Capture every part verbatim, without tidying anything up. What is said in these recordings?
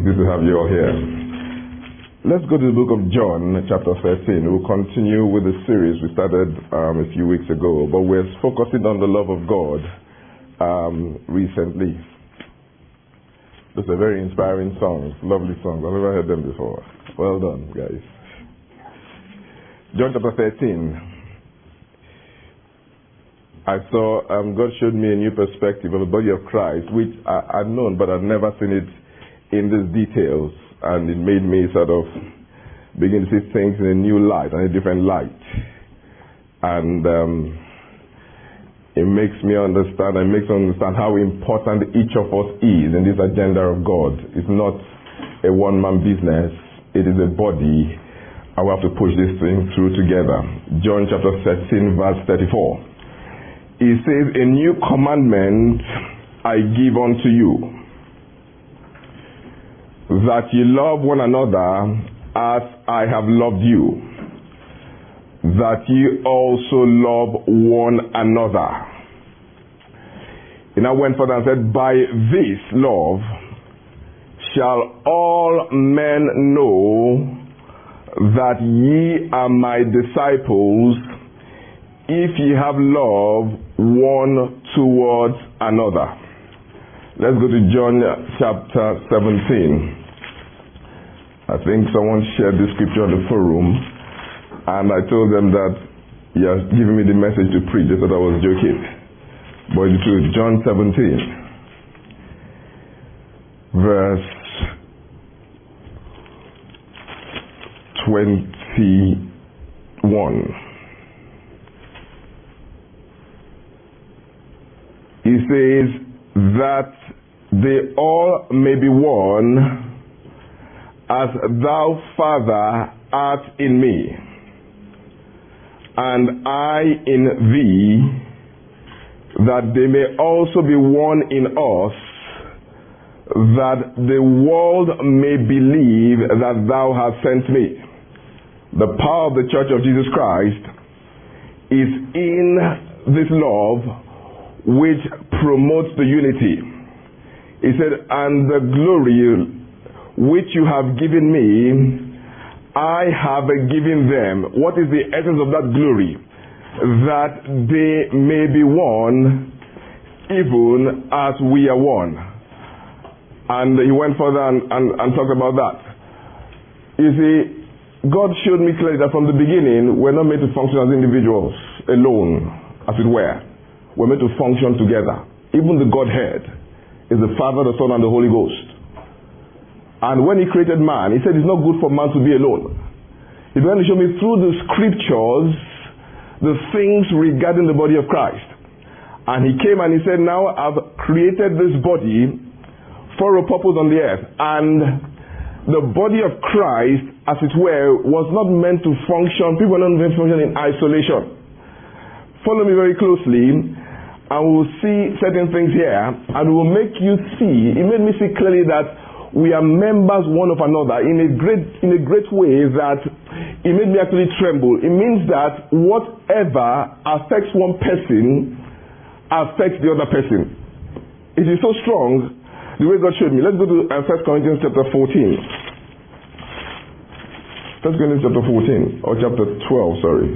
Good to have you all here. Let's go to the book of John, chapter thirteen. We'll continue with the series we started um, a few weeks ago, but we're focusing on the love of God um, recently. Those are very inspiring songs, lovely songs. I've never heard them before. Well done, guys. John chapter thirteen. I saw, um, God showed me a new perspective of the body of Christ, which I, I'd known, but I'd never seen it in these details. And it made me sort of begin to see things in a new light, and a different light. And um, it makes me understand, and makes me understand how important each of us is in this agenda of God. It's not a one-man business. It is a body, and we have to push this thing through together. John chapter thirteen, verse thirty-four. It says, "A new commandment I give unto you, that ye love one another as I have loved you, that ye also love one another." He now went further and said, "By this love shall all men know that ye are my disciples, if ye have love one towards another." Let's go to John chapter seventeen. I think someone shared this scripture on the forum, and I told them that he has given me the message to preach. They thought I was joking. But it's true. John seventeen, verse twenty-one. He says that they all may be one, as thou, Father, art in me, and I in thee, that they may also be one in us, that the world may believe that thou hast sent me. The power of the Church of Jesus Christ is in this love which promotes the unity. He said, "And the glory which you have given me, I have given them." What is the essence of that glory? That they may be one, even as we are one. And he went further and, and, and talked about that. You see, God showed me clearly that from the beginning, we're not meant to function as individuals, alone, as it were. We're meant to function together. Even the Godhead is the Father, the Son, and the Holy Ghost. And when he created man, he said it's not good for man to be alone. He began to show me through the scriptures the things regarding the body of Christ. And he came and he said, now I've created this body for a purpose on the earth. And the body of Christ, as it were, was not meant to function, people are not meant to function in isolation. Follow me very closely, and we'll see certain things here, and we'll make you see, it made me see clearly that we are members one of another in a great in a great way that it made me actually tremble. It means that whatever affects one person affects the other person. It is so strong the way God showed me. Let's go to uh, First Corinthians chapter fourteen. First Corinthians chapter fourteen, or chapter twelve, sorry.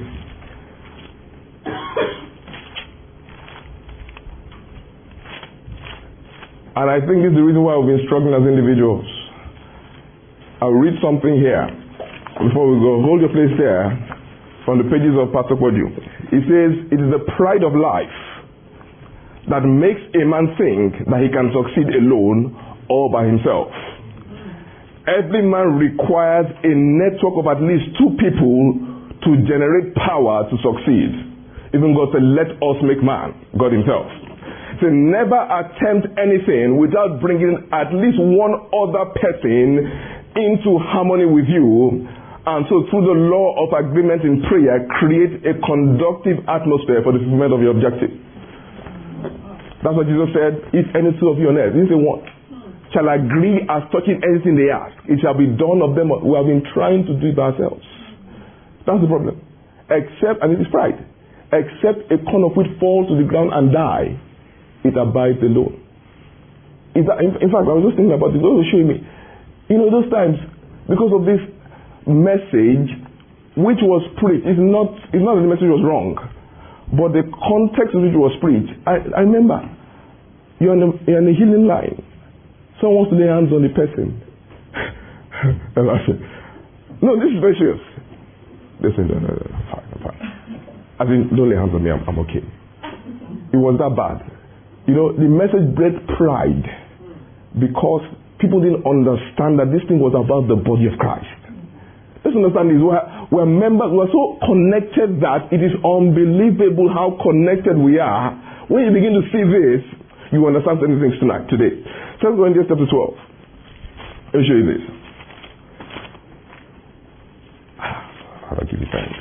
And I think this is the reason why we've been struggling as individuals. I'll read something here before we go. Hold your place there from the pages of Pastor Podium. It says, "It is the pride of life that makes a man think that he can succeed alone or by himself. Every man requires a network of at least two people to generate power to succeed." Even God said, "Let us make man," God himself. So never attempt anything without bringing at least one other person into harmony with you. And so through the law of agreement in prayer, create a conductive atmosphere for the fulfillment of your objective. That's what Jesus said, "If any two of you on earth," he said, "What? Shall agree as touching anything they ask, it shall be done of them." We have been trying to do it ourselves. That's the problem. Except, and it is pride, except a corn of wheat falls to the ground and die, it abides alone. Is that, in, in fact, I was just thinking about it. Those were showing me. You know, those times, because of this message, which was preached, it's not, it's not that the message was wrong, but the context in which it was preached. I, I remember, you're on, the, you're on the healing line. Someone wants to lay hands on the person. And I said, no, this is very serious. They said, no, no, no, I'm fine, I'm fine. I mean, don't lay hands on me, I'm, I'm okay. It was that bad. You know, the message bred pride because people didn't understand that this thing was about the body of Christ. Let's understand this. We're, we're members, we're so connected that it is unbelievable how connected we are. When you begin to see this, you understand certain things tonight, today. Second Corinthians chapter twelve. Let me show you this. I'll give you thanks.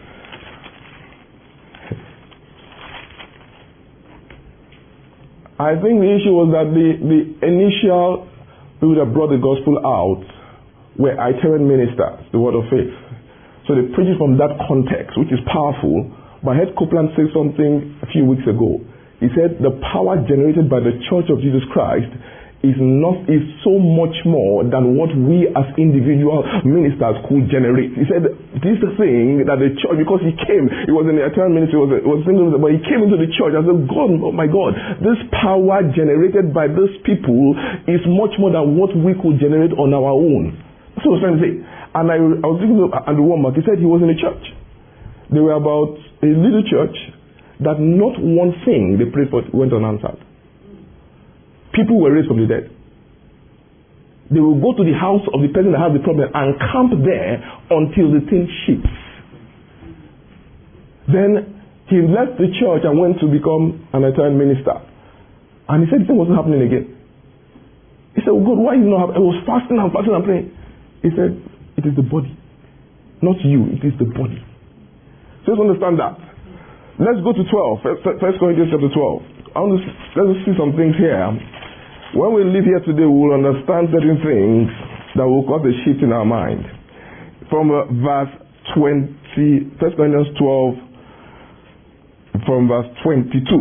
I think the issue was that the, the initial people that brought the gospel out were itinerant ministers, the word of faith. So they preached from that context, which is powerful. But I heard Copeland say something a few weeks ago. He said the power generated by the Church of Jesus Christ is not is so much more than what we as individual ministers could generate. He said this thing that the church, because he came, it was in the eternal ministry, it was, it was single, but he came into the church and said, God, oh my God, this power generated by these people is much more than what we could generate on our own. That's what I was trying to say. And I, I was thinking of Andrew Womack. He said he was in a church. They were about a little church that not one thing they prayed for went unanswered. People were raised from the dead. They will go to the house of the person that has the problem and camp there until the thing shifts. Then he left the church and went to become an itinerant minister. And he said the thing wasn't happening again. He said, oh God, why is it not happening? I was fasting and fasting and praying. He said, it is the body. Not you, it is the body. So let's understand that. Let's go to twelve. First Corinthians chapter twelve. I want to, let's see some things here. When we live here today, we will understand certain things that will cause a shift in our mind. From uh, verse twenty, First Corinthians twelve, from verse twenty-two.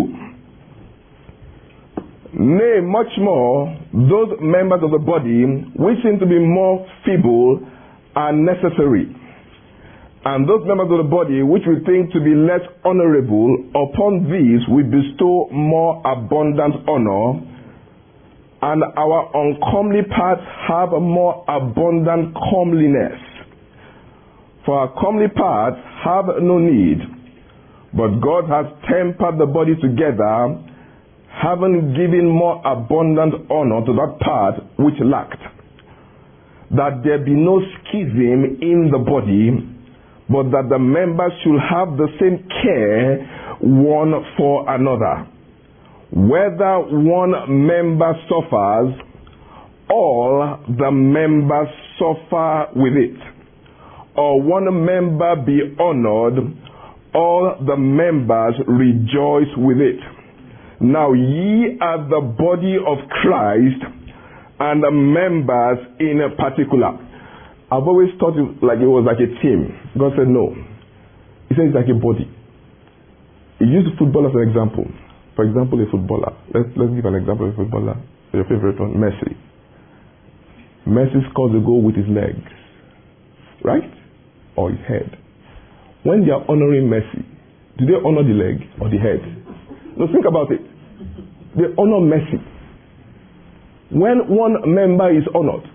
Nay, much more, those members of the body which seem to be more feeble are necessary. And those members of the body which we think to be less honorable, upon these we bestow more abundant honor, and our uncomely parts have a more abundant comeliness. For our comely parts have no need, but God has tempered the body together, having given more abundant honor to that part which lacked, that there be no schism in the body, but that the members should have the same care one for another. Whether one member suffers, all the members suffer with it. Or one member be honored, all the members rejoice with it. Now ye are the body of Christ, and the members in particular. I've always thought it like it was like a team. God said no. He said it's like a body. He used football as an example. For example, a footballer. Let's let's give an example of a footballer. Your favorite one, Messi. Messi scores a goal with his legs, right? Or his head. When they are honoring Messi, do they honor the leg or the head? No, think about it. They honor Messi. When one member is honored,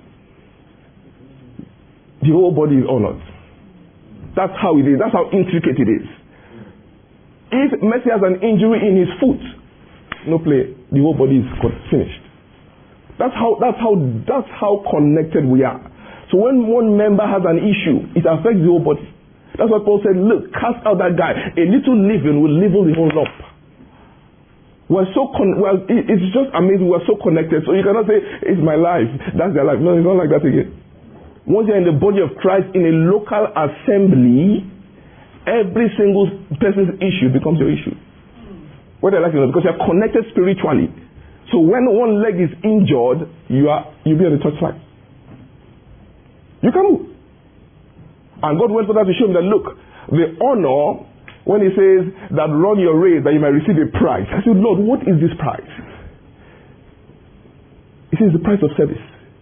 the whole body is honored. That's how it is. That's how intricate it is. If Messi has an injury in his foot, no play. The whole body is finished. That's how. That's how. That's how connected we are. So when one member has an issue, it affects the whole body. That's why Paul said, "Look, cast out that guy. A little leaven will level the whole lump." We're so con- well. It's just amazing. We're so connected. So you cannot say it's my life. That's their life. No, it's not like that again. Once you're in the body of Christ in a local assembly, every single person's issue becomes your issue. Whether you like it or not, because you're connected spiritually. So when one leg is injured, you are you'll be on the touch line. You can move. And God went for that to show him that look, the honor, when he says that run your race that you might receive a prize. I said, Lord, what is this prize? He says the price of service.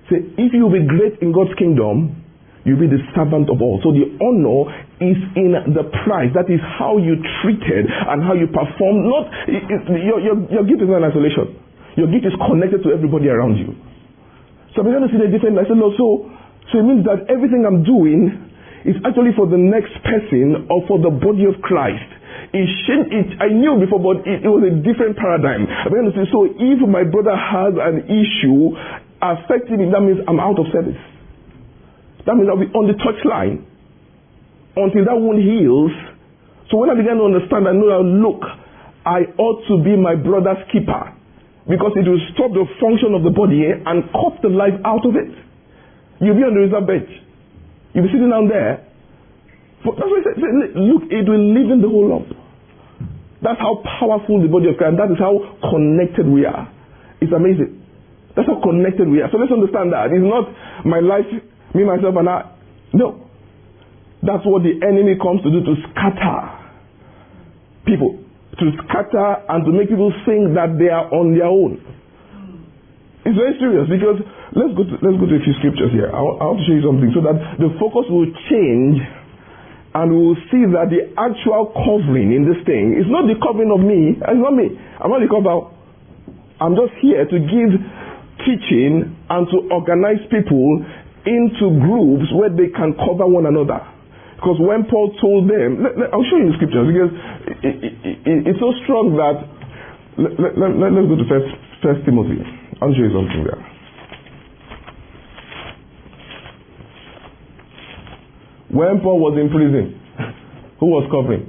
Say, if you will be great in God's kingdom, you'll be the servant of all. So the honor is in the price. That is how you treated and how you perform. Not it, it, your, your, your gift is not in isolation. Your gift is connected to everybody around you. So I'm going to see the difference. I said, no, so, so it means that everything I'm doing is actually for the next person or for the body of Christ. It, it, I knew before, but it, it was a different paradigm. I'm going to say, so if my brother has an issue affecting him, that means I'm out of service. That means I'll be on the touch line until that wound heals. So when I began to understand, I know that, look, I ought to be my brother's keeper because it will stop the function of the body and cut the life out of it. You'll be on the reserve bench. You'll be sitting down there. That's why I said, look, it will liven the whole lump. That's how powerful the body of Christ, and that is how connected we are. It's amazing. That's how connected we are. So let's understand that. It's not my life, me, myself, and I. No. That's what the enemy comes to do, to scatter people. To scatter and to make people think that they are on their own. It's very serious because let's go to, let's go to a few scriptures here. I want, I want to show you something so that the focus will change and we will see that the actual covering in this thing is not the covering of me. It's not me. I'm not the cover. I'm just here to give teaching and to organize people into groups where they can cover one another. Because when Paul told them, let, let, I'll show you the scriptures because it, it, it, it's so strong that let, let, let, let's go to First, First Timothy. I'll show you something there. When Paul was in prison, who was covering?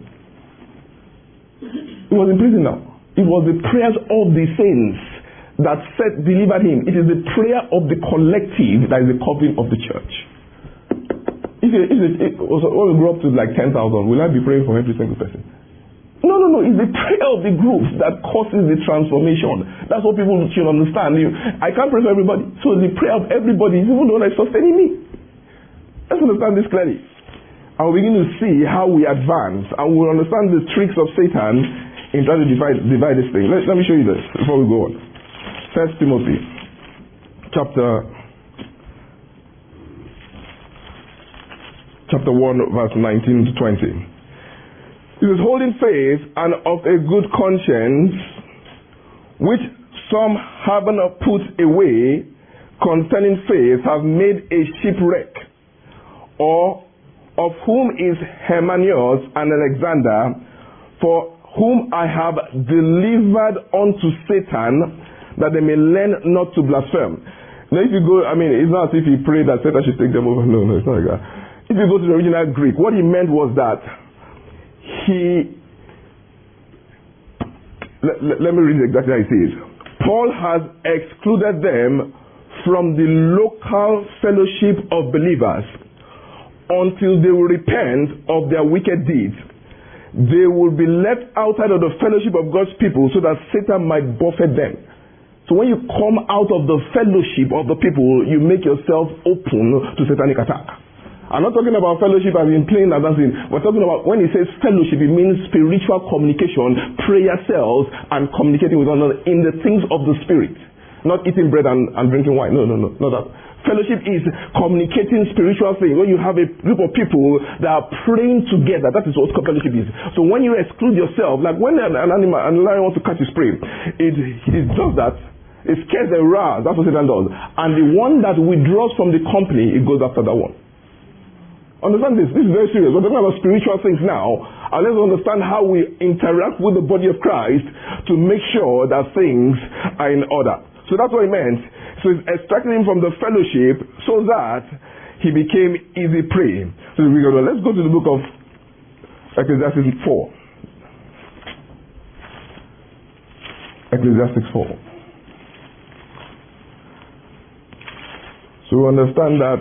He was in prison now. It was the prayers of the saints that set, delivered him. It is the prayer of the collective that is the covering of the church. If it, if it, it also, when we grow up to like ten thousand, will I be praying for every single person? No, no, no. It's the prayer of the groups that causes the transformation. That's what people should understand. You, I can't pray for everybody. So the prayer of everybody is even the one that's sustaining me. Let's understand this clearly. And we begin to see how we advance and we'll understand the tricks of Satan in trying to divide, divide this thing. Let, let me show you this before we go on. First Timothy chapter chapter one verse nineteen to twenty. It is holding faith and of a good conscience, which some having put away concerning faith have made a shipwreck, or of whom is Hymenaeus and Alexander, for whom I have delivered unto Satan, that they may learn not to blaspheme. Now if you go, I mean, it's not as if he prayed that Satan should take them over. No, no, it's not like that. If you go to the original Greek, what he meant was that he, let, let, let me read exactly how it says. Paul has excluded them from the local fellowship of believers until they will repent of their wicked deeds. They will be left outside of the fellowship of God's people so that Satan might buffet them. So when you come out of the fellowship of the people, you make yourself open to satanic attack. I'm not talking about fellowship as in plain and dancing. We're talking about when it says fellowship, it means spiritual communication, prayer cells, and communicating with one another in the things of the spirit. Not eating bread and, and drinking wine. No, no, no, not that. Fellowship is communicating spiritual things. When you have a group of people that are praying together, that is what fellowship is. So when you exclude yourself, like when an, an animal, an lion wants to catch his prey, it, it does that. It scares the rat. That's what Satan does. And the one that withdraws from the company, it goes after that one. Understand this. This is very serious. We're talking about spiritual things now. And let's understand how we interact with the body of Christ to make sure that things are in order. So that's what it meant. So it's extracting him from the fellowship so that he became easy prey. So we go, let's go to the book of Ecclesiastes four. Ecclesiastes four. So we understand that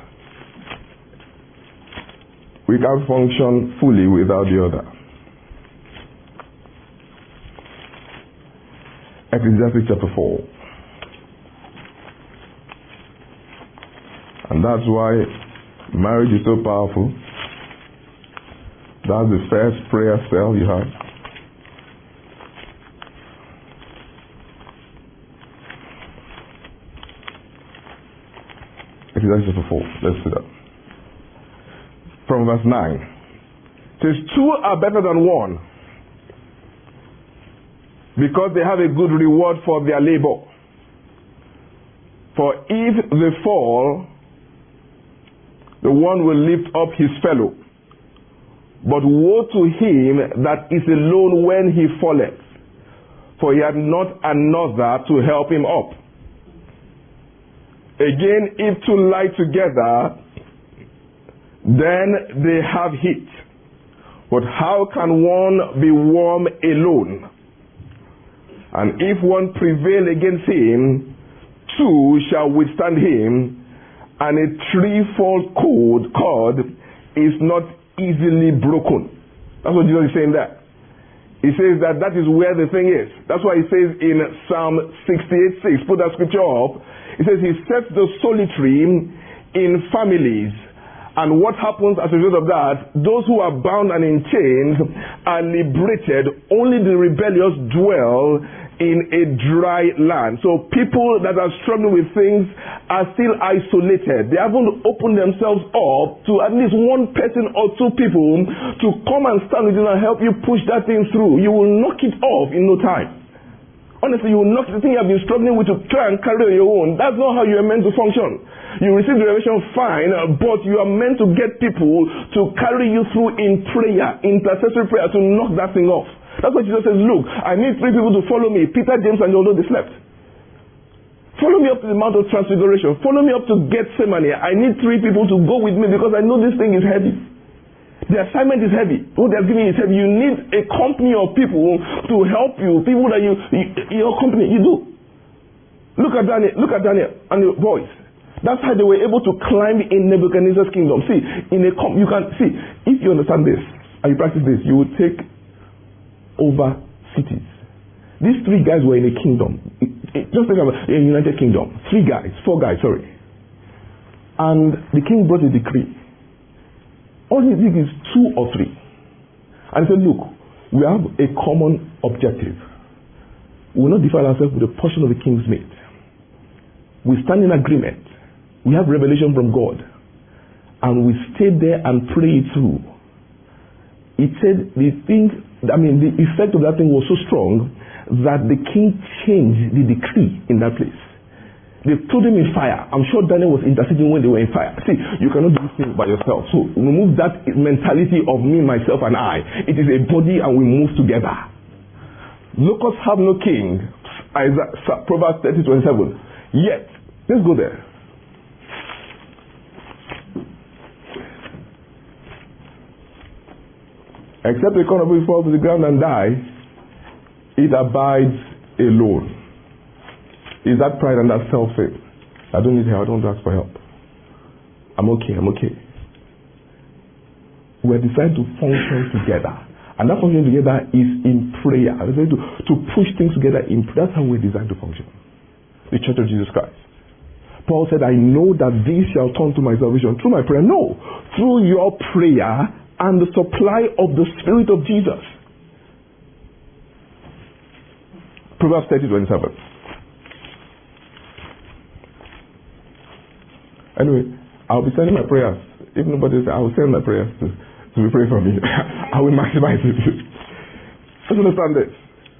we can't function fully without the other. Ecclesiastes chapter four. And that's why marriage is so powerful. That's the first prayer cell you have. Ecclesiastes chapter four. Let's see that. From verse nine. It says, two are better than one, because they have a good reward for their labor. For if they fall, the one will lift up his fellow. But woe to him that is alone when he falleth, for he had not another to help him up. Again, if two lie together, then they have heat. But how can one be warm alone? And if one prevail against him, two shall withstand him, and a threefold cord, cord is not easily broken. That's what Jesus is saying there. He says that that is where the thing is. That's why he says in Psalm sixty-eight six, put that scripture up. He says he sets the solitary in families. And what happens as a result of that? Those who are bound and in chains are liberated. Only the rebellious dwell in a dry land. So people that are struggling with things are still isolated. They haven't opened themselves up to at least one person or two people to come and stand with you and help you push that thing through. You will knock it off in no time. Honestly, you will knock the thing you have been struggling with to try and carry on your own. That's not how you are meant to function. You receive the revelation fine, but you are meant to get people to carry you through in prayer, intercessory prayer, to knock that thing off. That's why Jesus says, look, I need three people to follow me. Peter, James, and John, though they slept. Follow me up to the Mount of Transfiguration. Follow me up to Gethsemane. I need three people to go with me because I know this thing is heavy. The assignment is heavy. What they're giving you is heavy. You need a company of people to help you. People that you, you your company, you do. Look at Daniel. Look at Daniel and the boys. That's how they were able to climb in Nebuchadnezzar's kingdom. See, in a com- you can see if you understand this and you practice this, you will take over cities. These three guys were in a kingdom. It, it, just think about a United Kingdom. Three guys, four guys, sorry. And the king brought a decree. All he did is two or three. And he said, look, we have a common objective. We will not defile ourselves with a portion of the king's meat. We stand in agreement. We have revelation from God. And we stay there and pray it through. It said the thing, I mean, the effect of that thing was so strong that the king changed the decree in that place. They threw them in fire. I'm sure Daniel was interceding when they were in fire. See, you cannot do this thing by yourself. So remove that mentality of me, myself, and I. It is a body and we move together. Locusts have no king. Isaiah, Proverbs thirty twenty-seven. Yet, let's go there. Except the corn of it falls to the ground and die, it abides alone. Is that pride and that self-thing? I don't need help. I don't ask for help. I'm okay. I'm okay. We're designed to function together. And that function together is in prayer. We're designed to, to push things together in prayer. That's how we're designed to function. The Church of Jesus Christ. Paul said, I know that this shall turn to my salvation through my prayer. No. Through your prayer and the supply of the Spirit of Jesus. Proverbs thirty twenty-seven. Anyway, I'll be sending my prayers. If nobody says, I will send my prayers to, to be praying for me. I will maximize it. Let's understand this.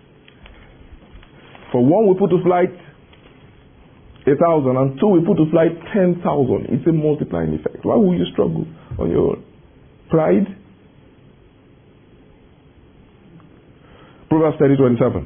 For one, we put to flight a thousand, and two, we put to flight ten thousand. It's a multiplying effect. Why will you struggle on your own? Pride? Proverbs thirty twenty-seven.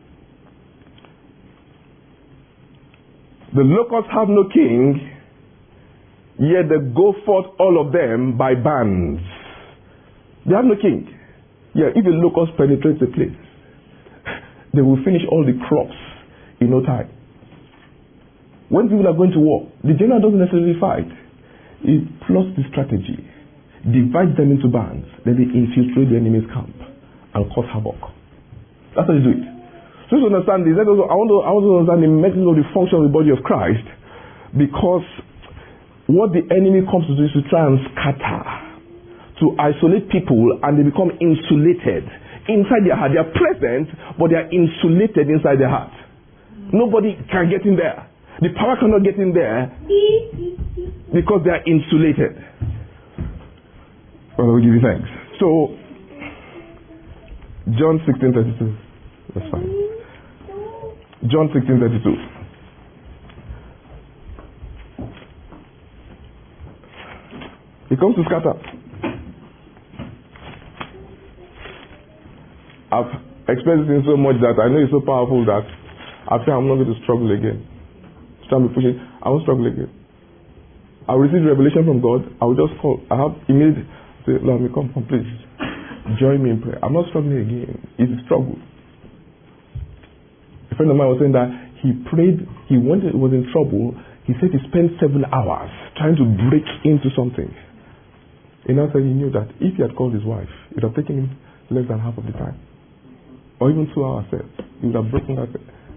The locusts have no king, yet they go forth all of them by bands. They have no king. Yeah, if a locust penetrates a place, they will finish all the crops in no time. When people are going to war, the general doesn't necessarily fight. He plots the strategy, divides them into bands, then they infiltrate the enemy's camp and cause havoc. That's how they do it. So to understand this, I want to, I want to understand the mechanism of the function of the body of Christ, because what the enemy comes to do is to try and scatter, to isolate people, and they become insulated inside their heart. They are present, but they are insulated inside their heart. Nobody can get in there. The power cannot get in there. because they are insulated. Father, we give you thanks. So, John sixteen thirty-two. That's fine. John sixteen thirty-two. He comes to scatter. I've experienced it so much that I know it's so powerful that I feel I'm not going to struggle again. Start me pushing. I won't struggle again. I will receive revelation from God. I will just call. I have immediate. Say, Lord, me come, come, please. Join me in prayer. I'm not struggling again. It's a struggle. A friend of mine was saying that he prayed. He wanted. Was in trouble. He said he spent seven hours trying to break into something. He now said he knew that if he had called his wife, it would have taken him less than half of the time, or even two hours. He would have broken that.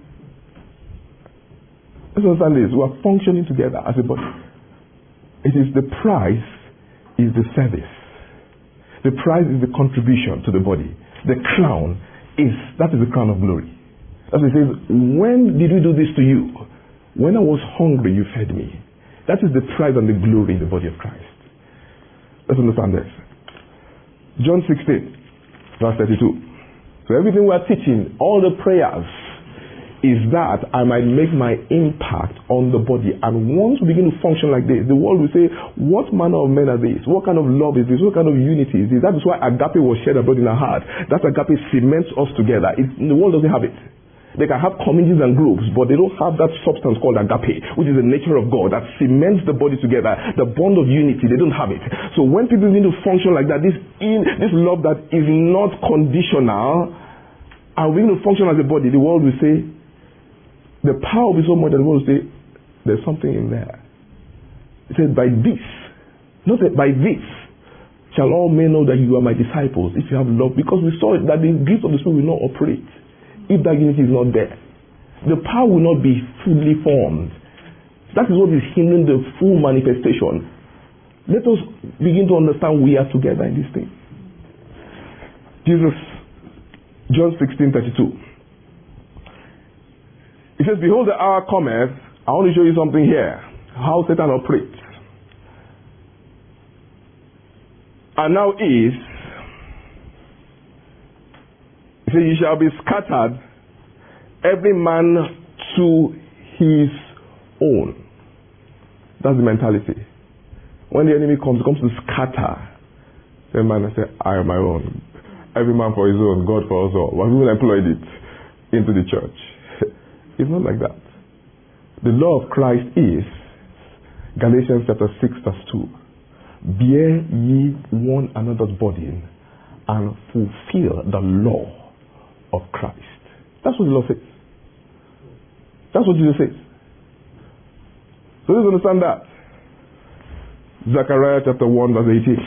Let's understand this. We are functioning together as a body. It is the price is the service. The price is the contribution to the body. The crown is, that is the crown of glory. As it says, when did we do this to you? When I was hungry, you fed me. That is the price and the glory in the body of Christ. Let's understand this. John sixteen, verse thirty-two. So everything we are teaching, all the prayers, is that I might make my impact on the body. And once we begin to function like this, the world will say, what manner of men are these? What kind of love is this? What kind of unity is this? That is why agape was shed abroad in our heart. That agape cements us together. It, the world doesn't have it. They can have communities and groups, but they don't have that substance called agape, which is the nature of God that cements the body together. The bond of unity, they don't have it. So when people begin to function like that, this in, this love that is not conditional, and we begin to function as a body, the world will say, the power will be so much that the world will say, there's something in there. It says, by this, not that by this, shall all men know that you are my disciples, if you have love, because we saw that the gift of the Spirit will not operate if that unity is not there. The power will not be fully formed. That is what is hindering the full manifestation. Let us begin to understand we are together in this thing. Jesus, John sixteen thirty-two. He says, behold, the hour cometh. I want to show you something here. How Satan operates. And now is, he says, you shall be scattered, every man to his own. That's the mentality. When the enemy comes, he comes to scatter. The man will say, I am my own. Every man for his own, God for us all. But we employed it into the church. It's not like that. The law of Christ is, Galatians chapter six verse two, bear ye one another's burden and fulfill the law of Christ. That's what the law says. That's what Jesus says. So let's understand that. Zechariah chapter one verse eighteen.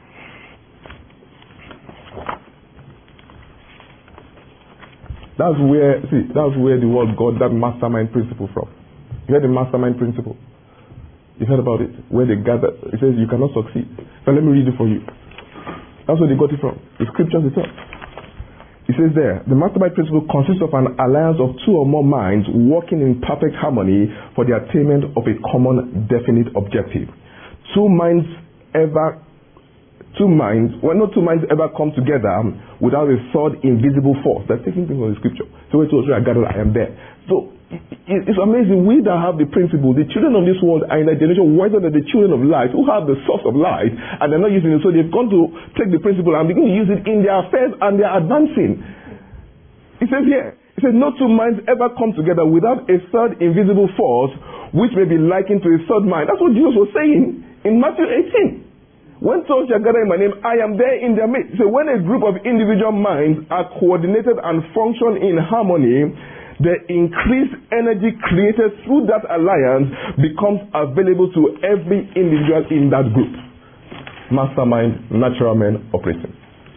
That's where, see, that's where the world got that mastermind principle from. You heard the mastermind principle? You heard about it? Where they gather, it says you cannot succeed. But let me read it for you. That's where they got it from. The scriptures itself. It says there, the mastermind principle consists of an alliance of two or more minds working in perfect harmony for the attainment of a common definite objective. Two minds ever Two minds, well, not two minds ever come together without a third invisible force. That's taking things from the scripture. So where two or three are gathered, I am there. So it's amazing. We that have the principle, the children of this world are in a generation wiser than the children of light, who have the source of light, and they're not using it. So they've gone to take the principle and begin to use it in their affairs, and they're advancing. It says here, it says, no two minds ever come together without a third invisible force, which may be likened to a third mind. That's what Jesus was saying in Matthew eighteen. When two shall gather in my name, I am there in their midst. So when a group of individual minds are coordinated and function in harmony, the increased energy created through that alliance becomes available to every individual in that group. Mastermind, natural men operating.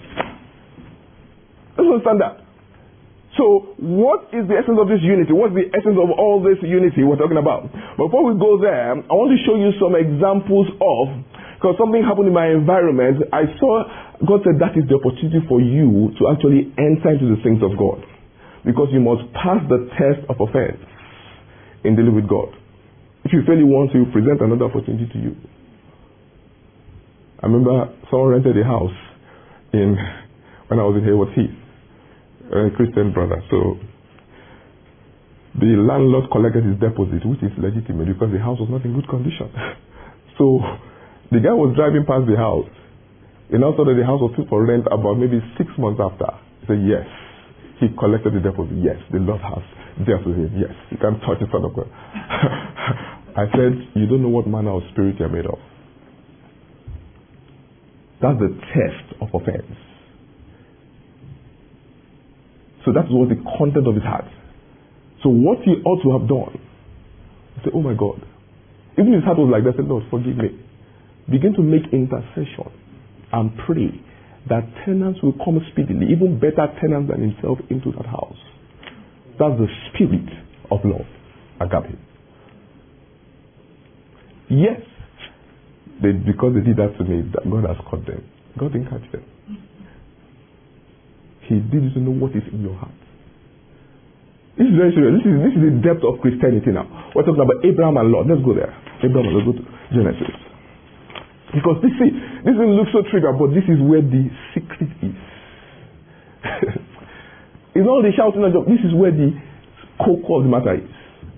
Let's understand that. So what is the essence of this unity? What's the essence of all this unity we're talking about? Before we go there, I want to show you some examples of, because something happened in my environment, I saw, God said that is the opportunity for you to actually enter into the things of God. Because you must pass the test of offense in dealing with God. If you fail it once, he will present another opportunity to you. I remember someone rented a house in when I was in Hayward Heath, a Christian brother. So the landlord collected his deposit, which is legitimate because the house was not in good condition. So the guy was driving past the house. And also that the house was put for rent about maybe six months after. He said, yes. He collected the deposit. Yes, the Lord has dealt with him. Yes, you can't touch the Son of God. I said, you don't know what manner of spirit you're made of. That's the test of offense. So that was the content of his heart. So what he ought to have done, he said, oh my God. Even his heart was like that, he said, Lord, forgive me. Begin to make intercession and pray that tenants will come speedily, even better tenants than himself, into that house. That's the spirit of love, agape. Yes, they, because they did that to me, that God has caught them. God didn't catch them. He did to know what is in your heart. This is very serious. This is, this is the depth of Christianity now. We're talking about Abraham and Lot. Let's go there. Abraham and Lot. Let's go to Genesis. Because this, see, this doesn't look so trivial, but this is where the secret is. It's not the shouting. This is where the core of the matter is.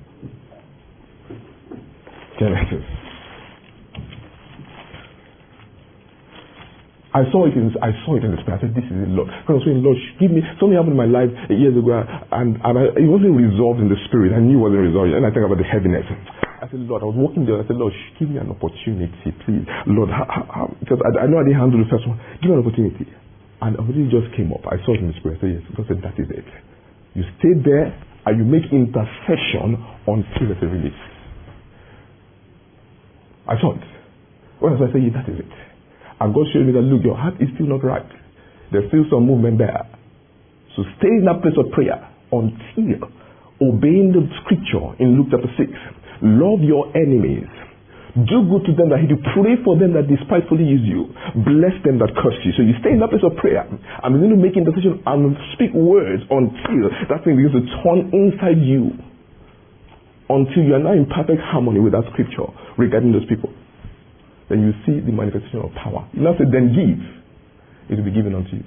Genesis. I saw it in I saw it in the spirit. I said, "This is the Lord." Because I was saying, "Lord, give me." Something happened in my life years ago, and and I, it wasn't resolved in the spirit. I knew it wasn't resolved, and I think about the heaviness. I said, "Lord," I was walking there. I said, "Lord, give me an opportunity, please, Lord." How, how, because I, I know I didn't handle the first one. Give me an opportunity, and opportunity just came up. I saw it in the spirit. I said, "Yes." God said, "That is it. You stay there and you make intercession until there's a release." I saw it. When I said, "Yeah, that is it." And God showed me that, look, your heart is still not right. There's still some movement there. So stay in that place of prayer until obeying the scripture in Luke chapter six. Love your enemies. Do good to them that hate you. Pray for them that despitefully use you. Bless them that curse you. So you stay in that place of prayer and begin to make intercession and speak words until that thing begins to turn inside you. Until you are now in perfect harmony with that scripture regarding those people. Then you see the manifestation of power. You now say, then give. It will be given unto you.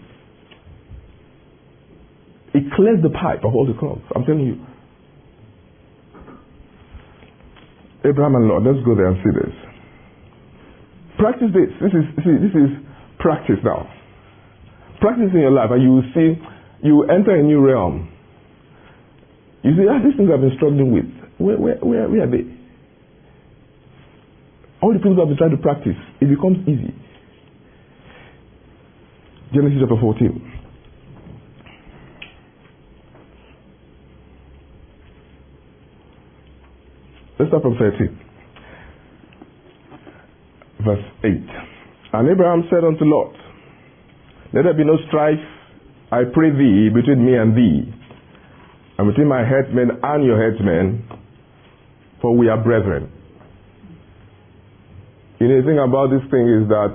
It clears the pipe of all the clogs. I'm telling you. Abraham and Lot, let's go there and see this. Practice this. This is see, this is practice now. Practice in your life and you will see, you will enter a new realm. You see, ah, these things I've been struggling with. Where, where, where, where are they? All the things that we try to practice, it becomes easy. Genesis chapter fourteen. Let's start from thirteen. Verse eight. And Abraham said unto Lot, let there be no strife, I pray thee, between me and thee, and between my headsmen and your headsmen, for we are brethren. You know, the thing about this thing is that,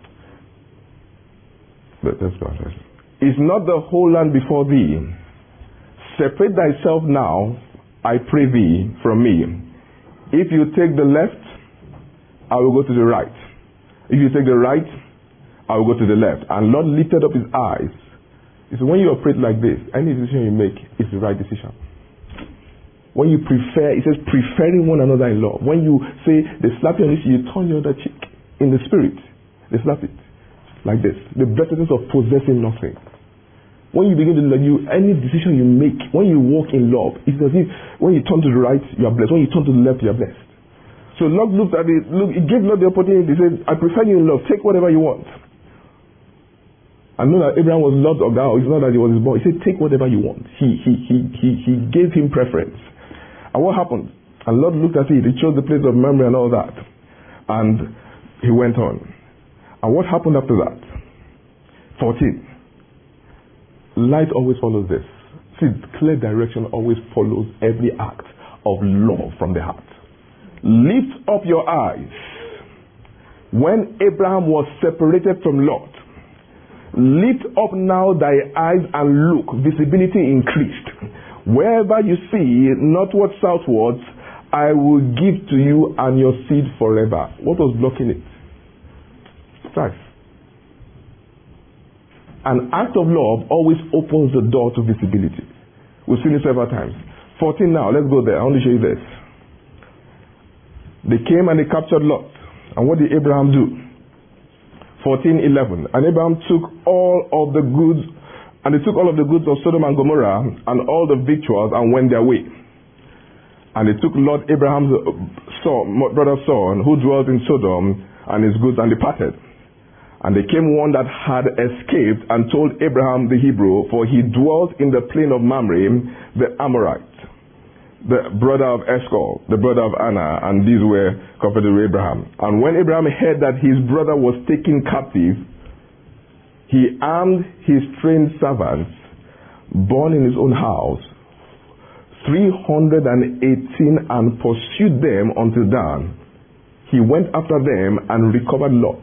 let's go first. Is not the whole land before thee? Separate thyself now, I pray thee, from me. If you take the left, I will go to the right. If you take the right, I will go to the left. And Lord lifted up his eyes. He said, when you operate like this, any decision you make is the right decision. When you prefer, it says preferring one another in love. When you say they slap you on this, you turn your other cheek in the spirit. They slap it like this. The blessedness of possessing nothing. When you begin to love, you any decision you make, when you walk in love, it's as if when you turn to the right, you are blessed. When you turn to the left, you are blessed. So Lot looked at it. Look, it gave Lot the opportunity. He said, "I prefer you in love. Take whatever you want." I know that Abraham was Lord of God. It's not that he was his boy. He said, "Take whatever you want." He he he he he gave him preference. And what happened? And Lord looked at it. He chose the place of memory and all that. And he went on. And what happened after that? fourteen. Light always follows this. See, clear direction always follows every act of love from the heart. Lift up your eyes. When Abraham was separated from Lot, lift up now thy eyes and look. Visibility increased. Wherever you see, northward, southwards, I will give to you and your seed forever. What was blocking it? Strife. An act of love always opens the door to visibility. We've seen it several times. fourteen now, let's go there. I want to show you this. They came and they captured Lot. And what did Abraham do? fourteen eleven. And Abraham took all of the goods, and they took all of the goods of Sodom and Gomorrah and all the victuals and went their way. And they took Lot, Abraham's son, brother's son, who dwelt in Sodom, and his goods, and departed. And there came one that had escaped and told Abraham the Hebrew, for he dwelt in the plain of Mamre, the Amorite, the brother of Eshcol, the brother of Anna, and these were confederate with Abraham. And when Abraham heard that his brother was taken captive, he armed his trained servants, born in his own house, three hundred eighteen, and pursued them until dawn. He went after them and recovered Lot.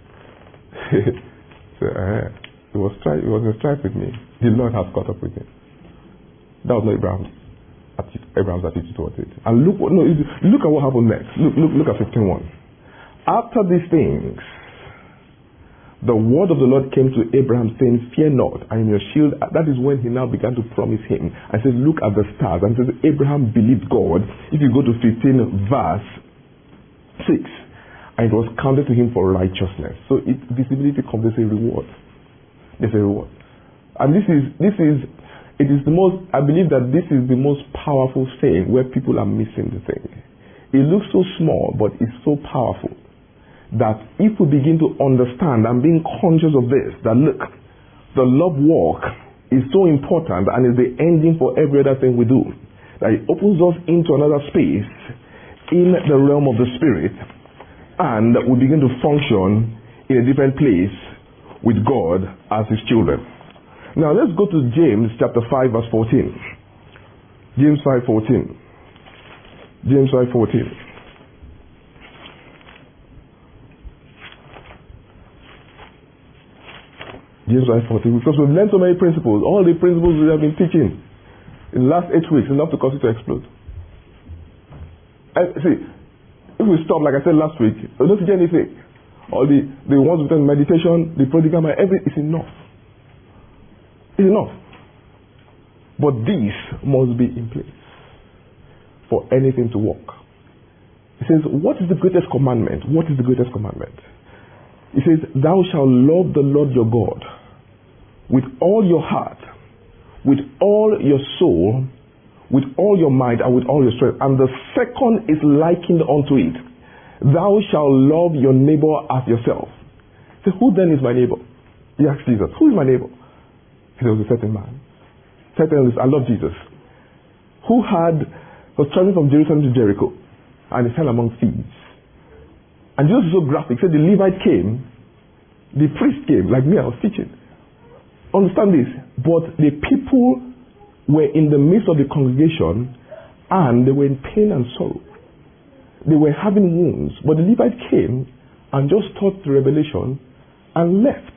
So, uh, it was strife, it was in strife with me. The Lord has caught up with me. That was not Abraham's attitude, Abraham's attitude towards it. And look what no, look at what happened next. Look, look, look at fifteen one. After these things, the word of the Lord came to Abraham, saying, "Fear not, I am your shield." That is when he now began to promise him. I said, "Look at the stars." And says, Abraham believed God. If you go to fifteen verse six, and it was counted to him for righteousness. So it, visibility comes as a reward. There's a reward. And this is, this is, it is the most, I believe that this is the most powerful thing where people are missing the thing. It looks so small, but it's so powerful that if we begin to understand and being conscious of this, that look, the love walk is so important and is the engine for every other thing we do. That it opens us into another space in the realm of the Spirit, and we begin to function in a different place with God as His children. Now let's go to James chapter five verse fourteen. James five fourteen. James five fourteen. James five fourteen. Because we've learned so many principles. All the principles we have been teaching in the last eight weeks, enough to cause it to explode. And see, if we stop, like I said last week, we don't see anything. All the, the ones with meditation, the prodigal, everything is enough. It's enough. But this must be in place for anything to work. It says, what is the greatest commandment? What is the greatest commandment? It says, thou shalt love the Lord your God with all your heart, with all your soul, with all your mind, and with all your strength. And the second is likened unto it. Thou shalt love your neighbor as yourself. So who then is my neighbor? He asked Jesus, who is my neighbor? There was a certain man. Certain, I love Jesus. Who had, was traveling from Jerusalem to Jericho, and he fell among thieves. And Jesus is so graphic. He said the Levite came, the priest came, like me, I was teaching. Understand this. But the people were in the midst of the congregation, and they were in pain and sorrow. They were having wounds. But the Levite came and just taught the revelation and left.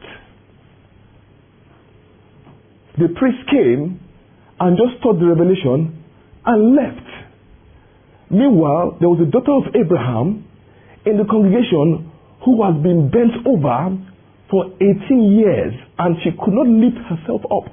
The priest came and just taught the revelation and left. Meanwhile, there was a daughter of Abraham in the congregation who has been bent over for eighteen years, and she could not lift herself up.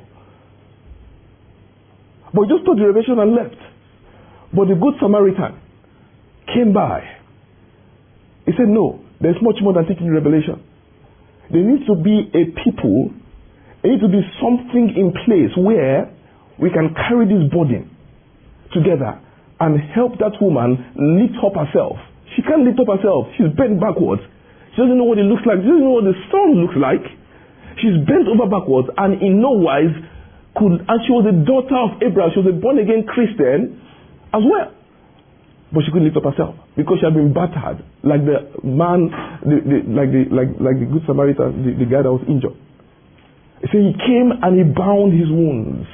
But just taught the revelation and left. But the good Samaritan came by. He said, no, there's much more than teaching the revelation. There needs to be a people, there needs to be something in place where we can carry this burden together and help that woman lift up herself. She can't lift up herself. She's bent backwards. She doesn't know what it looks like. She doesn't know what the sun looks like. She's bent over backwards, and in no wise could, and she was a daughter of Abraham. She was a born again Christian as well. But she couldn't lift up herself because she had been battered, like the man, the, the, like the like like the good Samaritan, the, the guy that was injured. He said he came and he bound his wounds,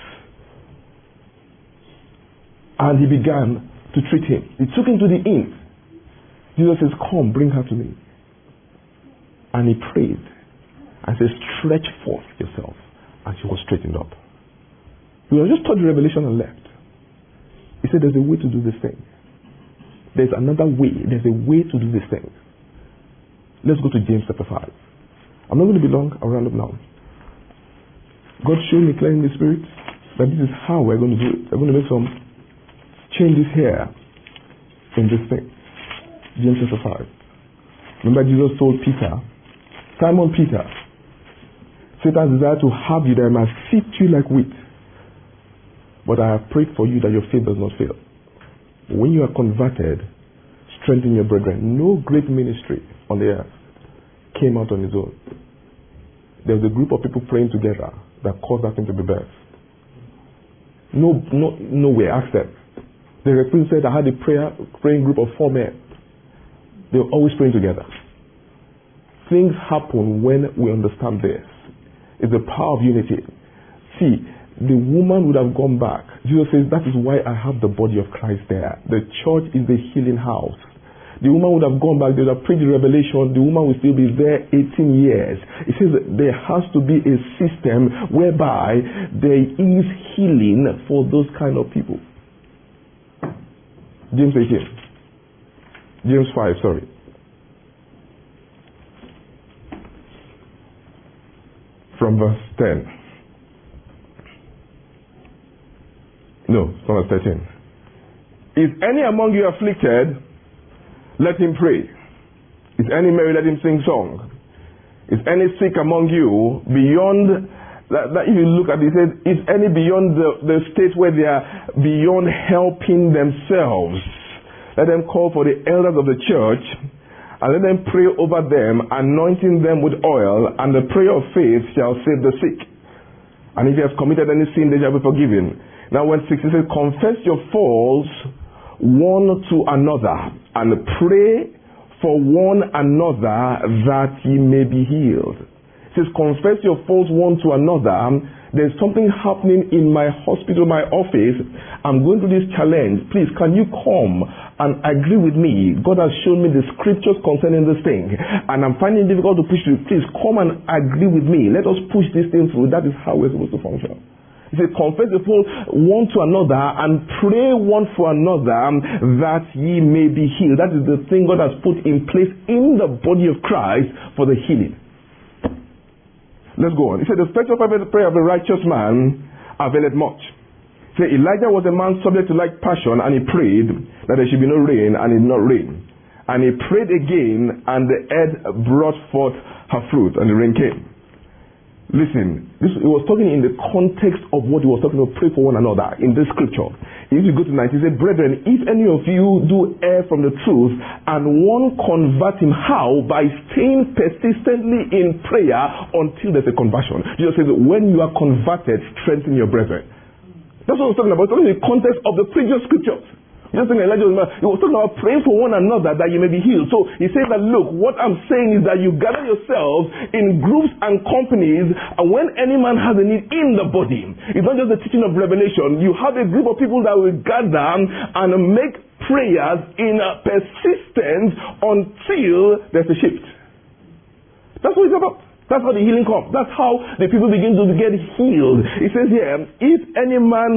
and he began to treat him. He took him to the inn. Jesus says, "Come, bring her to me." And he prayed and said, "Stretch forth yourself," and she was straightened up. He was just taught the revelation and left. He said, "There's a way to do this thing." there's another way. There's a way to do this thing. Let's go to James chapter five. I'm not going to be long. I'll round up now. God showed me clearly in the Spirit that this is how we're going to do it. We're going to make some changes here in this thing. James chapter five. Remember Jesus told Peter, Simon Peter, Satan desires to have you that I might sift you like wheat. But I have prayed for you that your faith does not fail. When you are converted, strengthen your brethren. No great ministry on the earth came out on its own. There was a group of people praying together that caused that thing to be birthed. No, no, no way, ask them. The recruit said I had a prayer praying group of four men. They were always praying together. Things happen when we understand this. It's the power of unity. See, the woman would have gone back. Jesus says, that is why I have the body of Christ there. The church is the healing house. The woman would have gone back. They would have preached the revelation. The woman will still be there eighteen years. It says that there has to be a system whereby there is healing for those kind of people. James eighteen. James five, sorry. From verse ten. No, from verse thirteen. Is any among you afflicted? Let him pray. Is any merry? Let him sing song. Is any sick among you beyond that, that if you look at it, it says, is any beyond the, the state where they are beyond helping themselves? Let them call for the elders of the church and let them pray over them, anointing them with oil, and the prayer of faith shall save the sick. And if he has committed any sin, they shall be forgiven. Now when sixteen says, confess your faults one to another, and pray for one another that ye may be healed. It says, confess your faults one to another. There's something happening in my hospital, my office. I'm going through this challenge. Please, can you come and agree with me? God has shown me the scriptures concerning this thing, and I'm finding it difficult to push through. Please, come and agree with me. Let us push this thing through. That is how we're supposed to function. He said, confess the fault one to another and pray one for another that ye may be healed. That is the thing God has put in place in the body of Christ for the healing. Let's go on. He said, the effectual prayer of a righteous man availeth much. He said, Elijah was a man subject to like passion, and he prayed that there should be no rain, and it did not rain. And he prayed again, and the earth brought forth her fruit, and the rain came. Listen, this, he was talking in the context of what he was talking about, pray for one another in this scripture. If you go to nineteen, he said, brethren, if any of you do err from the truth, and one convert him, how? By staying persistently in prayer until there's a conversion. Jesus says, when you are converted, strengthen your brethren. That's what I was talking about. I was talking in the context of the previous scriptures. Just like Elijah was, he was talking about praying for one another that you may be healed. So he says that, look, what I'm saying is that you gather yourselves in groups and companies, and when any man has a need in the body, it's not just the teaching of revelation. You have a group of people that will gather and make prayers in persistence until there's a shift. That's what it's about. That's how the healing comes. That's how the people begin to get healed. It says here, if any man,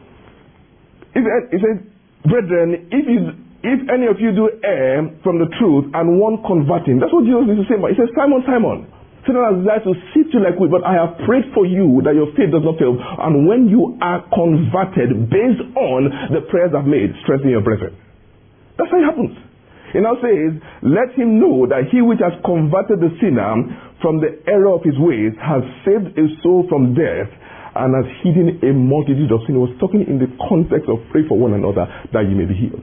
if it says, brethren, if you, if any of you do err from the truth and one convert him, that's what Jesus used to say. He says, Simon, Simon, Satan has desired to sift you like wheat, but I have prayed for you that your faith does not fail. And when you are converted based on the prayers I've made, strengthen your brethren. That's how it happens. It now says, let him know that he which has converted the sinner from the error of his ways has saved a soul from death and has hidden a multitude of sin. He was talking in the context of pray for one another that you may be healed.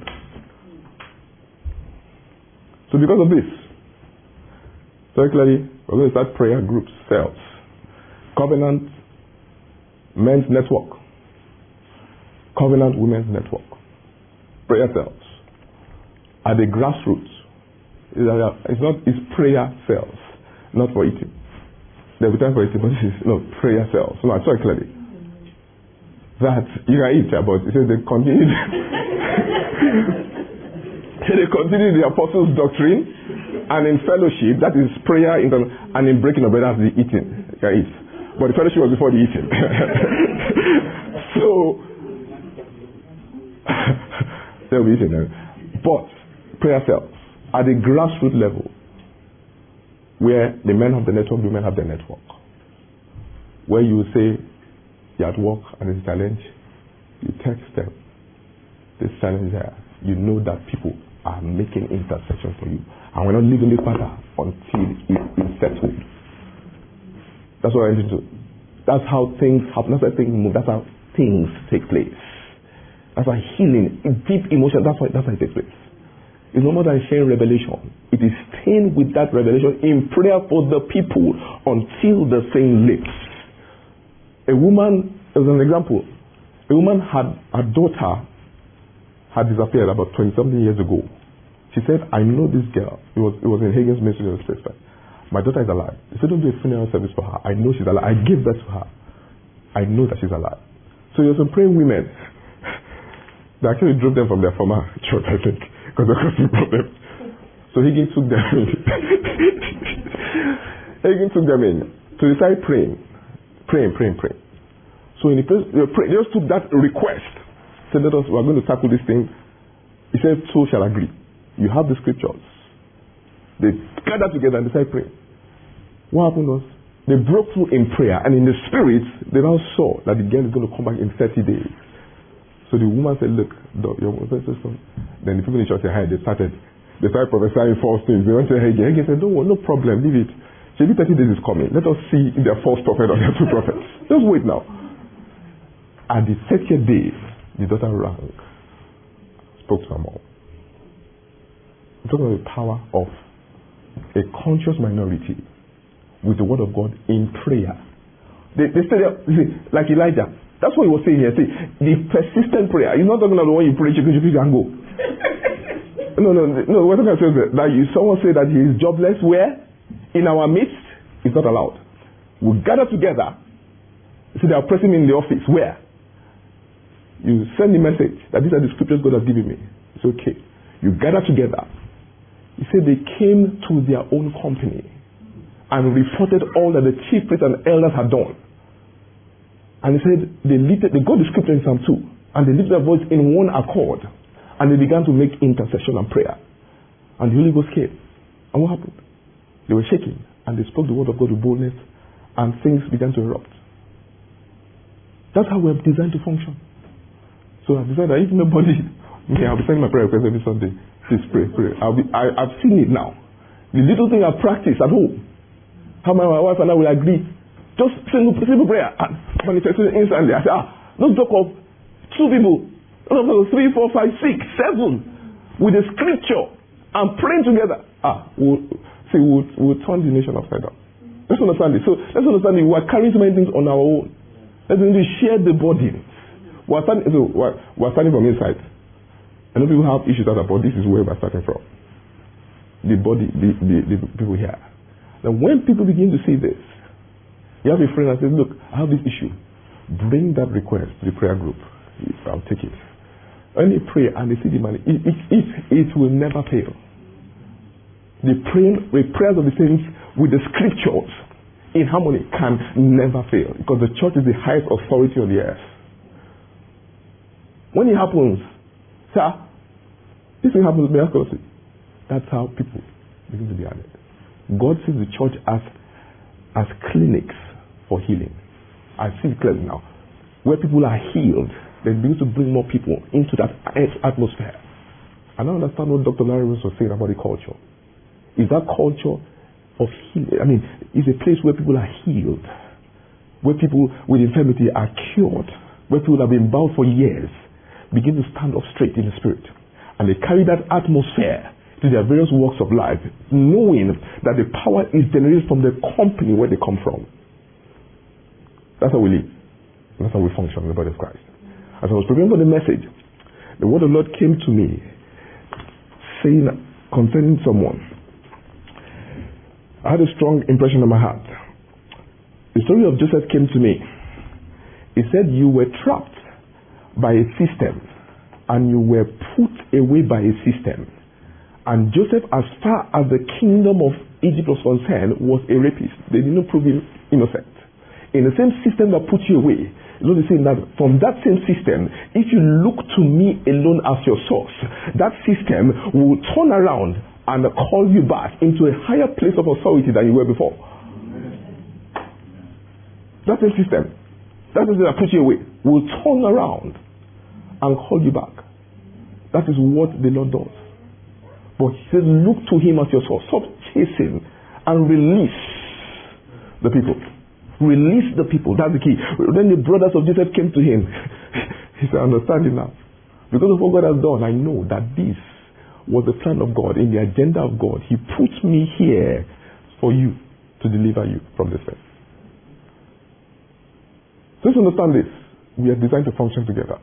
So because of this, particularly, we're going to start prayer groups, cells, Covenant Men's Network, Covenant Women's Network, prayer cells at the grassroots. It's not, it's prayer cells, not for eating. There will be time for eating, but this is no prayer cells. No, I saw it clearly. That you can eat, but it says they continued. They continued the apostles' doctrine, and in fellowship, that is prayer, in the, and in breaking of bread, that's the eating. You can eat, but the fellowship was before the eating. So there will be eating. But prayer cells at the grassroots level, where the men have the network, the women have the network. Where you say you're at work and there's a challenge, you text them. This challenge there, you know that people are making intercession for you. And we're not leaving the matter until it is settled. That's what I need to do. That's how things happen. That's how things move. That's how things take place. That's how healing, deep emotion, that's why that's how it takes place. It's no more than sharing revelation. It is staying with that revelation in prayer for the people until the thing lifts. A woman, as an example, a woman had a daughter had disappeared about twenty something years ago. She said, I know this girl. It was it was in Hagen's ministry in the space. My daughter is alive. He said, don't do a funeral service for her. I know she's alive. I gave that to her. I know that she's alive. So there's some praying women. They actually drove them from their former church, I think, because they caused problems. So Higgins took them in. Higgins took them in to decide praying. Praying, praying, praying. So in the first, they, pray, they just took that request. Said, let us, we're going to tackle this thing. He said, so shall agree. You have the scriptures. They gathered together and decided praying. What happened was, they broke through in prayer, and in the spirit, they now saw that the girl is going to come back in thirty days. So the woman said, look, your son. Then the people in the church said, hey, they started, they started prophesying false things. They went to Hagin. Hagin said, don't worry, no problem, leave it. Maybe thirty days is coming. Let us see if they're false prophet or they're true prophets. Just wait now. At the thirtieth day, the daughter rang, spoke to her mom. I'm talking about the power of a conscious minority with the word of God in prayer. They, they stay there, like Elijah. That's what he was saying here. See, the persistent prayer. He's not talking about the one you pray, you can go. no, no, no. We're talking about that you, someone say that he is jobless. Where? In our midst, it's not allowed. We gather together. See, they are pressing me in the office. Where? You send the message that these are the scriptures God has given me. It's okay. You gather together. He said they came to their own company and reported all that the chief priests and elders had done. And he said they lifted, they got the scripture in Psalm two, and they lifted their voice in one accord, and they began to make intercession and prayer. And the Holy Ghost came. And what happened? They were shaking, and they spoke the word of God with boldness, and things began to erupt. That's how we're designed to function. So I've decided that if nobody, okay, I'll be sending my prayer request every Sunday. Please pray, pray. I'll be, I, I've seen it now. The little thing I practice at home, how my, my wife and I will agree, just simple, simple prayer and manifestation instantly. I say, ah, don't talk of two people, don't talk of three, four, five, six, seven, with the scripture and praying together. Ah, we'll, see, we'll, we'll turn the nation upside down. Let's understand it. So let's understand it. We're carrying so many things on our own. Let's share the burden. We're starting, so we're, we're starting from inside. I know people have issues out there, but this is where we're starting from. The body, the, the, the people here. Now, when people begin to see this, you have a friend that says, look, I have this issue. Bring that request to the prayer group. I'll take it. When they pray and they see the money, it, it, it, it will never fail. The, praying, the prayers of the saints with the scriptures in harmony can never fail, because the church is the highest authority on the earth. When it happens, sir, this thing happens miraculously. That's how people begin to be added. God sees the church as as clinics for healing. I see it clearly now. Where people are healed, they begin to bring more people into that atmosphere. I don't understand what Doctor Larry was saying about the culture. Is that culture of healing? I mean, it's a place where people are healed, where people with infirmity are cured, where people have been bound for years begin to stand up straight in the spirit. And they carry that atmosphere to their various walks of life, knowing that the power is generated from the company where they come from. That's how we live. That's how we function in the body of Christ. As I was preparing for the message, the word of the Lord came to me saying concerning someone. I had a strong impression in my heart. The story of Joseph came to me. He said, you were trapped by a system, and you were put away by a system. And Joseph, as far as the kingdom of Egypt was concerned, was a rapist. They didn't prove him innocent. in the same system that put you away, the Lord is saying that from that same system, if you look to me alone as your source, that system will turn around and call you back into a higher place of authority than you were before. That same system, that system that put you away, will turn around and call you back. That is what the Lord does. But he says, look to him as your source. Stop chasing and release the people. Release the people. That's the key. Then the brothers of Joseph came to him. He said, understand it now. Because of what God has done, I know that this was the plan of God, in the agenda of God. He put me here for you, to deliver you from this thing. So let's understand this. We are designed to function together.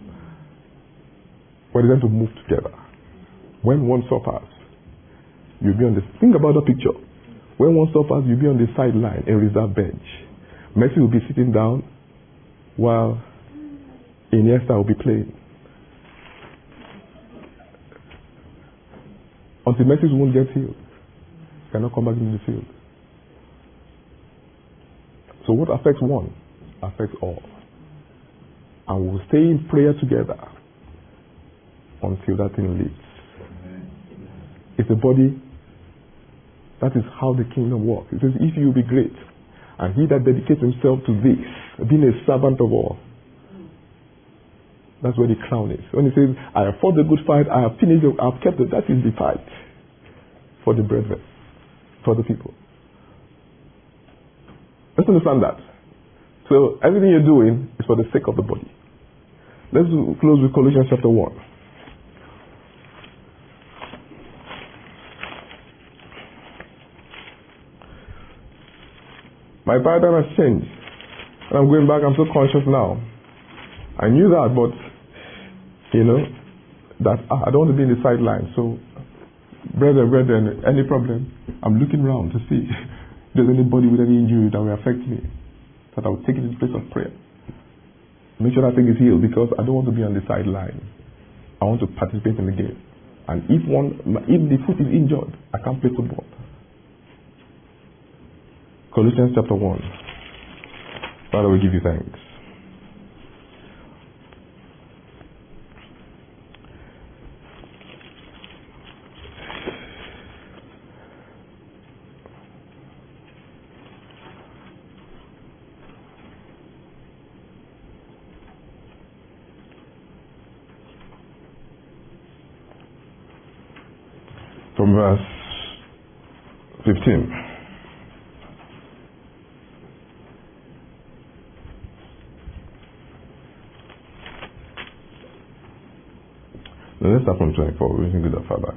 We're designed to move together. When one suffers, you'll be on the... Think about the picture. When one suffers, you'll be on the sideline, a reserve bench. Messi will be sitting down while Iniesta will be playing. Until Messi won't get healed, he cannot come back into the field. So what affects one affects all. And we'll stay in prayer together until that thing leaves. It's a body. That is how the kingdom works. It says, if you be great, and he that dedicates himself to this, being a servant of all, that's where the crown is. When he says, I have fought the good fight, I have finished it, I have kept it, that is the fight for the brethren, for the people. Let's understand that. So everything you're doing is for the sake of the body. Let's close with Colossians chapter one. My paradigm has changed. And I'm going back, I'm so conscious now. I knew that, but, you know, that ah, I don't want to be in the sideline. So, brethren, brethren, any problem, I'm looking around to see if there's anybody with any injury that will affect me, that I will take it in place of prayer. Make sure that thing is healed, because I don't want to be on the sideline. I want to participate in the game. And if one, if the foot is injured, I can't play football. Colossians chapter one. Father, we give you thanks. From verse fifteen. Now let's start from twenty-four. We can go that far back.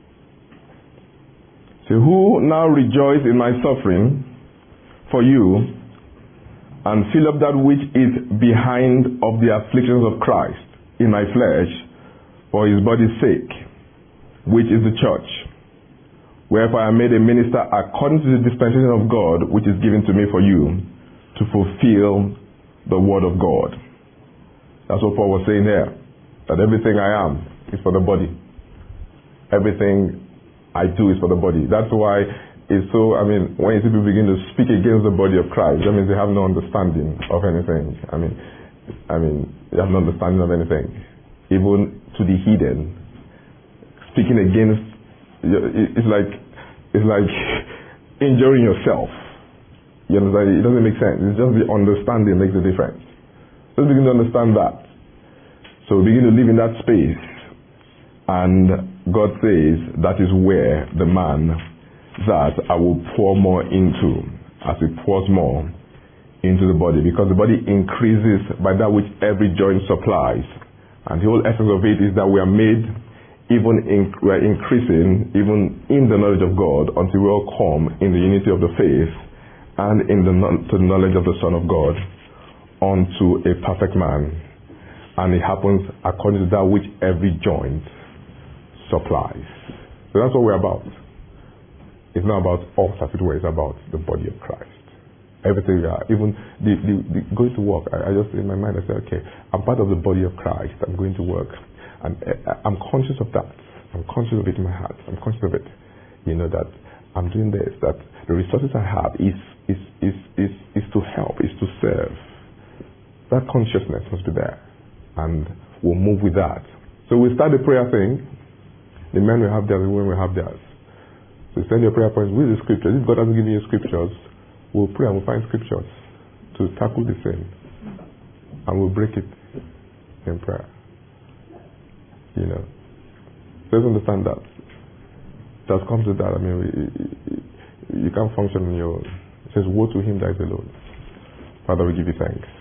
So, who now rejoice in my suffering for you, and fill up that which is behind of the afflictions of Christ in my flesh, for his body's sake, which is the church. Wherefore I am made a minister according to the dispensation of God, which is given to me for you, to fulfill the word of God. That's what Paul was saying here. That everything I am is for the body. Everything I do is for the body. That's why it's so, I mean, when you see people begin to speak against the body of Christ, that means they have no understanding of anything. I mean, I mean, they have no understanding of anything. Even to the heathen, speaking against, it's like, it's like injuring yourself. You understand? It doesn't make sense. It's just the understanding makes the difference. Let's begin to understand that. So we begin to live in that space. And God says that is where the man that I will pour more into, as it pours more into the body, because the body increases by that which every joint supplies. And the whole essence of it is that we are made, even in, we are increasing even in the knowledge of God, until we all come in the unity of the faith and in the, to the knowledge of the Son of God, unto a perfect man. And it happens according to that which every joint supplies. So that's what we're about. It's not about us, as it were. It's about the body of Christ. Everything we are, even the, the, the going to work. I, I just in my mind I said, okay, I'm part of the body of Christ. I'm going to work, and I, I'm conscious of that. I'm conscious of it in my heart. I'm conscious of it. You know that I'm doing this, that the resources I have is, is, is, is, is to help, is to serve. That consciousness must be there. And we'll move with that. So we start the prayer thing. The men will have theirs, the women will have theirs. So send your prayer points with the scriptures. If God hasn't given you scriptures, we'll pray and we'll find scriptures to tackle the sin. And we'll break it in prayer. You know. Let's understand that. It has come to that. I mean, we, you can't function on your own. It says, woe to him that is alone. Father, we give you thanks.